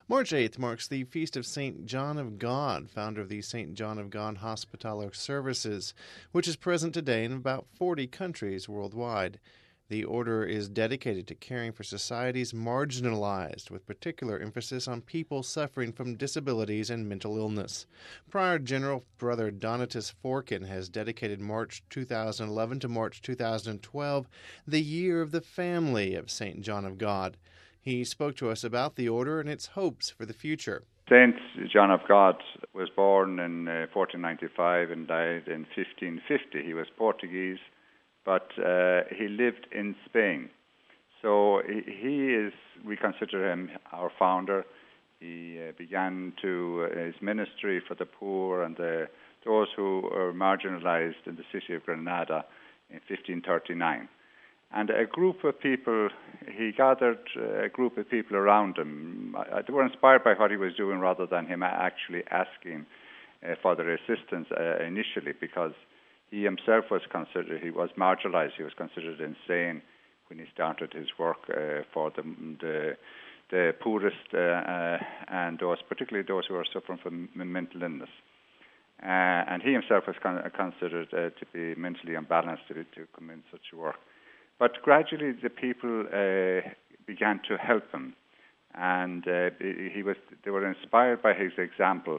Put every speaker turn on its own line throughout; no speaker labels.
March 8th marks the feast of St. John of God, founder of the St. John of God Hospitaller Services, which is present today in about 40 countries worldwide. The order is dedicated to caring for societies marginalized, with particular emphasis on people suffering from disabilities and mental illness. Prior General Brother Donatus Forkin has dedicated March 2011 to March 2012, the year of the family of St. John of God. He spoke to us about the order and its hopes for the future.
Saint John of God was born in 1495 and died in 1550. He was Portuguese, but he lived in Spain. So we consider him our founder. He began his ministry for the poor and those who are marginalized in the city of Granada in 1539. And he gathered a group of people around him. They were inspired by what he was doing rather than him actually asking for their assistance initially, because he himself was marginalized. He was considered insane when he started his work for the poorest and particularly those who are suffering from mental illness. And he himself was considered to be mentally unbalanced to come in such work. But gradually the people began to help him, and they were inspired by his example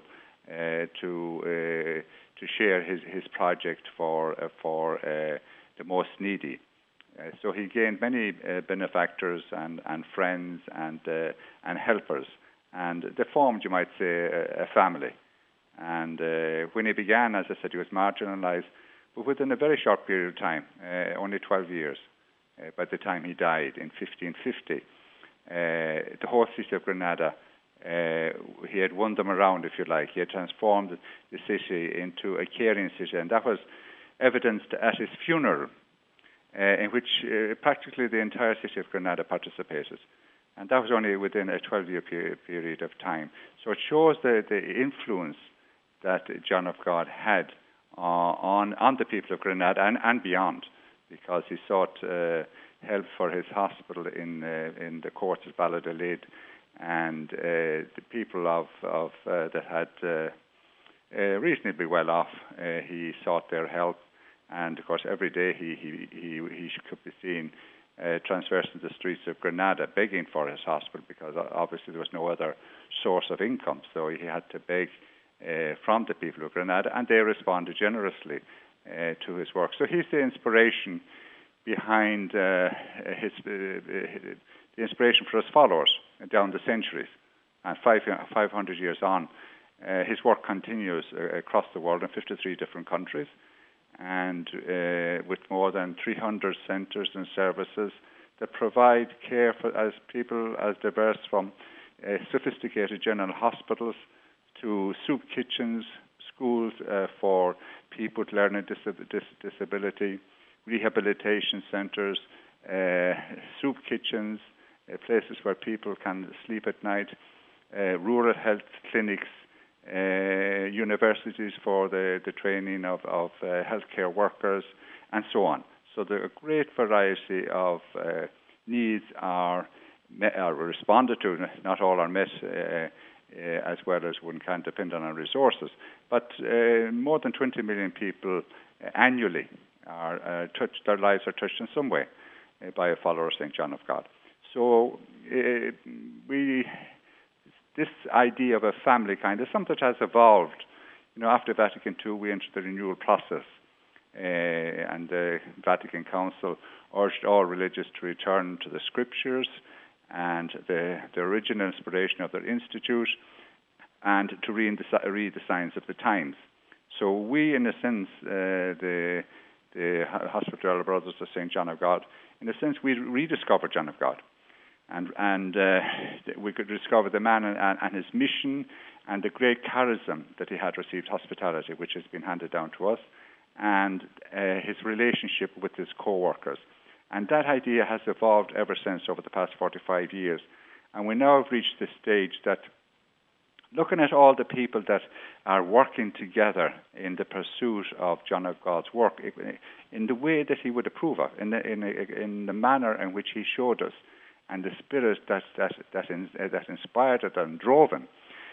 to share his project for the most needy. So he gained many benefactors and friends and helpers, and they formed, you might say, a family. And when he began, as I said, he was marginalized, but within a very short period of time, only 12 years, by the time he died in 1550, the whole city of Granada, he had won them around, if you like. He had transformed the city into a caring city, and that was evidenced at his funeral, in which practically the entire city of Granada participated. And that was only within a 12-year period of time. So it shows the influence that John of God had on the people of Granada and beyond, because he sought help for his hospital in the courts of Valladolid, and the people that had reasonably well off, he sought their help, and of course every day he could be seen traversing the streets of Granada begging for his hospital, because obviously there was no other source of income, so he had to beg from the people of Granada, and they responded generously to his work. So he's the inspiration behind the inspiration for his followers down the centuries. And 500 years on, his work continues across the world in 53 different countries, and with more than 300 centres and services that provide care for people as diverse from sophisticated general hospitals to soup kitchens, schools for people with learning disability, rehabilitation centres, soup kitchens, places where people can sleep at night, rural health clinics, universities for the training of healthcare workers, and so on. So there are a great variety of needs are responded to. Not all are met as well as one can, depend on our resources. But more than 20 million people annually are touched. Their lives are touched in some way by a follower of St. John of God. So this idea of a family kind is something that has evolved. After Vatican II, we entered the renewal process, and the Vatican Council urged all religious to return to the Scriptures and the original inspiration of their institute, and to read the signs of the times. So we, in a sense, the Hospitaller Brothers of St. John of God, in a sense, we rediscovered John of God. And we could discover the man and his mission and the great charism that he had received, hospitality, which has been handed down to us, and his relationship with his co-workers. And that idea has evolved ever since over the past 45 years. And we now have reached the stage that, looking at all the people that are working together in the pursuit of John of God's work, in the way that he would approve of, in the manner in which he showed us, and the spirit that inspired it and drove him,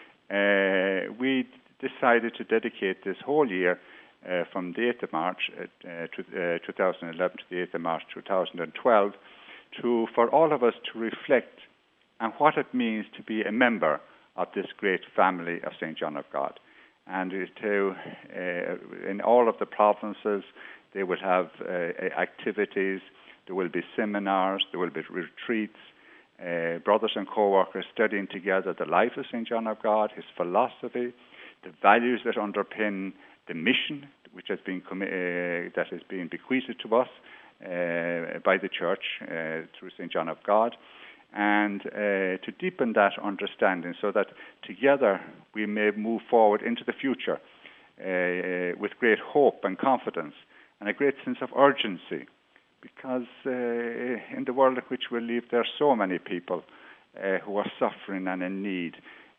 we decided to dedicate this whole year from the 8th of March 2011 to the 8th of March 2012 for all of us to reflect on what it means to be a member of this great family of St. John of God. And in all of the provinces, they will have activities, there will be seminars, there will be retreats, brothers and co-workers studying together the life of St. John of God, his philosophy, the values that underpin the mission which has been that has been bequeathed to us by the Church through St. John of God, and to deepen that understanding so that together we may move forward into the future with great hope and confidence and a great sense of urgency, because in the world in which we live there are so many people who are suffering and in need.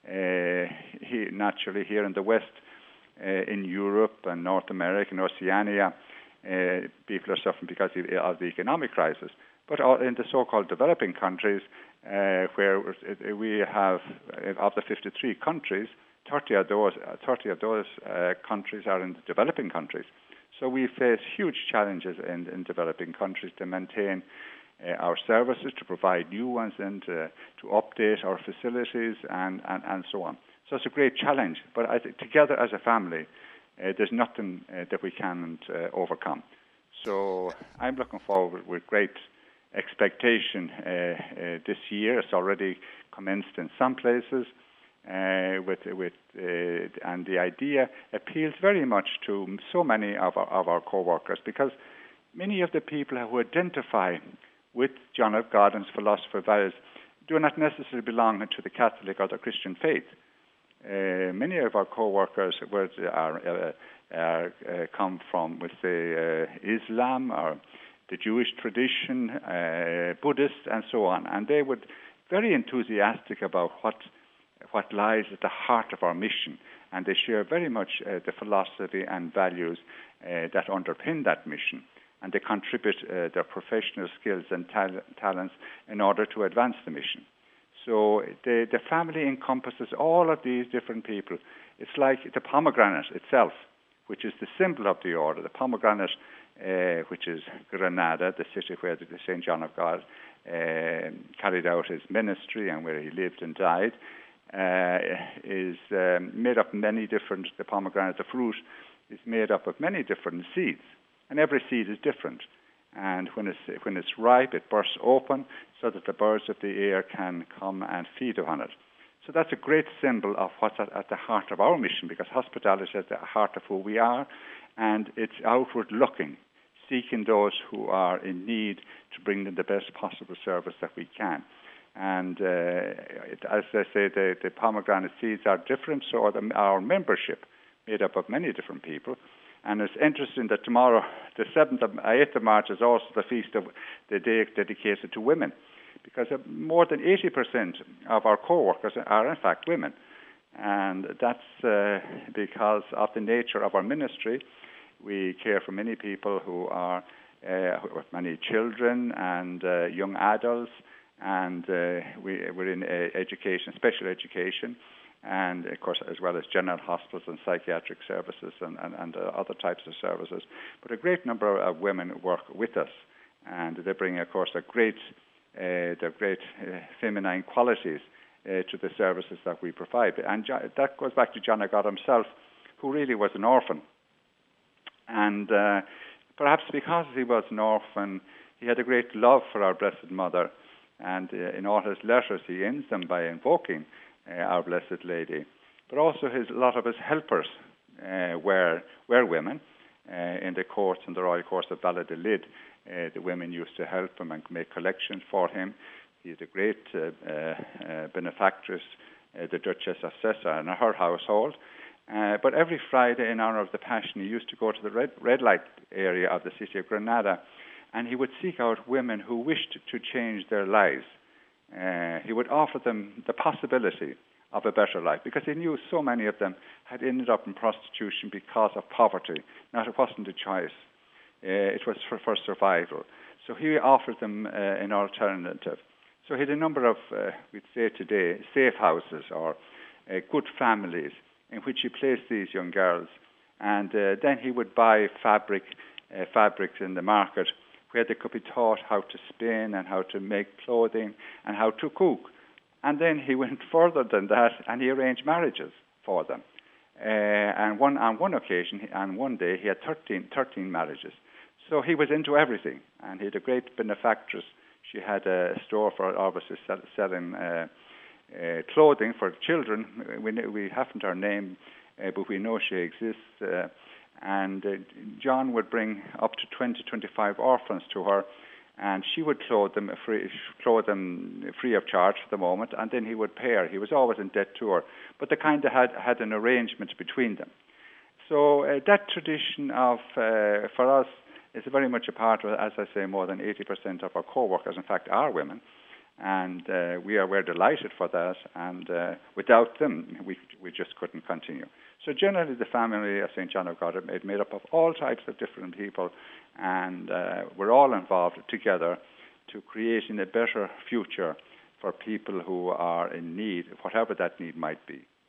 Naturally here in the West, in Europe and North America and Oceania, people are suffering because of the economic crisis. But in the so-called developing countries, where we have, of the 53 countries, 30 of those countries are in the developing countries. So we face huge challenges in developing countries to maintain our services, to provide new ones, and to update our facilities and so on. So it's a great challenge. But I think together as a family, there's nothing that we can't overcome. So I'm looking forward with great expectation this year. It's already commenced in some places, and the idea appeals very much to so many of our co-workers, because many of the people who identify with John of God and his philosophy values do not necessarily belong to the Catholic or the Christian faith. Many of our co-workers come from, let's say, Islam or the Jewish tradition, Buddhist, and so on, and they would very enthusiastic about what lies at the heart of our mission, and they share very much the philosophy and values that underpin that mission, and they contribute their professional skills and talents in order to advance the mission. So the family encompasses all of these different people. It's like the pomegranate itself, which is the symbol of the order. The pomegranate, which is Granada, the city where the St. John of God carried out his ministry and where he lived and died, is made up of many different, the pomegranate, the fruit, is made up of many different seeds, and every seed is different. And when it's ripe, it bursts open so that the birds of the air can come and feed upon it. So that's a great symbol of what's at the heart of our mission, because hospitality is at the heart of who we are, and it's outward looking, seeking those who are in need to bring them the best possible service that we can. And as I say, the pomegranate seeds are different, so our membership, made up of many different people. And it's interesting that tomorrow, the 8th of March, is also the feast of the day dedicated to women, because more than 80% of our co-workers are in fact women. And that's because of the nature of our ministry. We care for many people who are with many children and young adults, and we're in education, special education, and of course as well as general hospitals and psychiatric services and other types of services. But a great number of women work with us, and they bring, of course, their great feminine qualities to the services that we provide. And that goes back to John of God himself, who really was an orphan. And perhaps because he was an orphan, he had a great love for our Blessed Mother, and in all his letters he ends them by invoking our Blessed Lady. But also a lot of his helpers were women. In the courts, in the royal courts of Valladolid, the women used to help him and make collections for him. He had a great benefactress, the Duchess of Cesar, and her household. But every Friday, in honor of the Passion, he used to go to the red light area of the city of Granada, and he would seek out women who wished to change their lives. He would offer them the possibility of a better life, because he knew so many of them had ended up in prostitution because of poverty. Now, it wasn't a choice. It was for survival. So he offered them an alternative. So he had a number of, we'd say today, safe houses or good families in which he placed these young girls. And then he would buy fabrics in the market where they could be taught how to spin and how to make clothing and how to cook. And then he went further than that, and he arranged marriages for them. And on one occasion, and one day, he had 13 marriages. So he was into everything, and he had a great benefactress. She had a store for obviously selling clothing for children. We haven't her name, but we know she exists. And John would bring up to 20, 25 orphans to her, and she would clothe them free of charge for the moment, and then he would pay her. He was always in debt to her, but they kind of had an arrangement between them. So that tradition of, for us, is very much a part of, as I say, more than 80% of our co-workers, in fact, are women. And we're delighted for that, and without them, we just couldn't continue. So generally, the family of St. John of God is made up of all types of different people, and we're all involved together to creating a better future for people who are in need, whatever that need might be.